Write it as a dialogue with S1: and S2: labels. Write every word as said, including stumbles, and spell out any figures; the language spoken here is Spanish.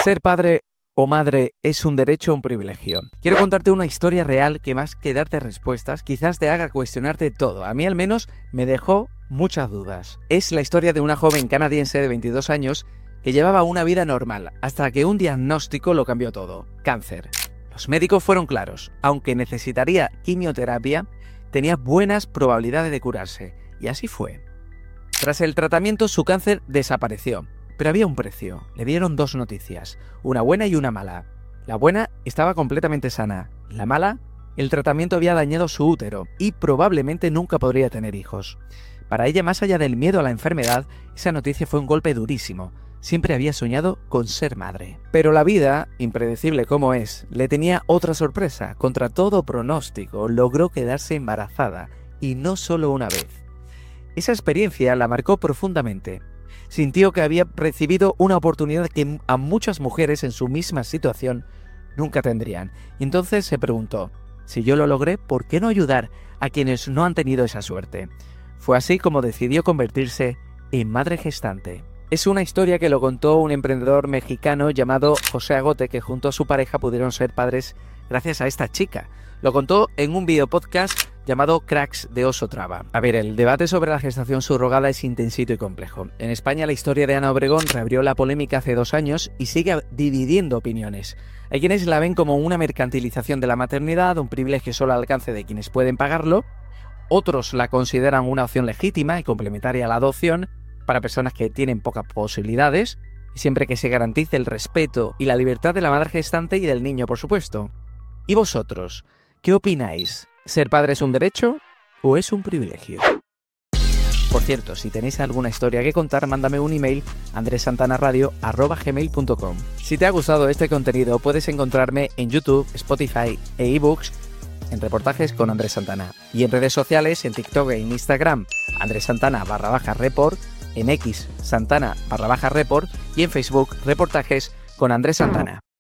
S1: Ser padre o madre es un derecho o un privilegio. Quiero contarte una historia real que más que darte respuestas, quizás te haga cuestionarte todo. A mí al menos me dejó muchas dudas. Es la historia de una joven canadiense de veintidós años que llevaba una vida normal hasta que un diagnóstico lo cambió todo: cáncer. Los médicos fueron claros: aunque necesitaría quimioterapia, tenía buenas probabilidades de curarse. Y así fue. Tras el tratamiento, su cáncer desapareció. Pero había un precio. Le dieron dos noticias, una buena y una mala. La buena: estaba completamente sana. La mala: el tratamiento había dañado su útero y probablemente nunca podría tener hijos. Para ella, más allá del miedo a la enfermedad, esa noticia fue un golpe durísimo. Siempre había soñado con ser madre. Pero la vida, impredecible como es, le tenía otra sorpresa. Contra todo pronóstico, logró quedarse embarazada, y no solo una vez. Esa experiencia la marcó profundamente. Sintió que había recibido una oportunidad que a muchas mujeres en su misma situación nunca tendrían. Y entonces se preguntó: si yo lo logré, ¿por qué no ayudar a quienes no han tenido esa suerte? Fue así como decidió convertirse en madre gestante. Es una historia que lo contó un emprendedor mexicano llamado José Agote, que junto a su pareja pudieron ser padres gracias a esta chica. Lo contó en un video podcast llamado Cracks de Oso Traba. A ver, el debate sobre la gestación subrogada es intensito y complejo. En España, la historia de Ana Obregón reabrió la polémica hace dos años y sigue dividiendo opiniones. Hay quienes la ven como una mercantilización de la maternidad, un privilegio solo al alcance de quienes pueden pagarlo. Otros la consideran una opción legítima y complementaria a la adopción para personas que tienen pocas posibilidades, y siempre que se garantice el respeto y la libertad de la madre gestante y del niño, por supuesto. ¿Y vosotros? ¿Qué opináis? ¿Ser padre es un derecho o es un privilegio? Por cierto, si tenéis alguna historia que contar, mándame un email a andressantanaradio arroba gmail punto com. Si te ha gustado este contenido, puedes encontrarme en YouTube, Spotify e ebooks en Reportajes con Andrés Santana, y en redes sociales, en TikTok e en Instagram, Andrés Santana barra baja report, en X Santana barra baja report y en Facebook Reportajes con Andrés Santana.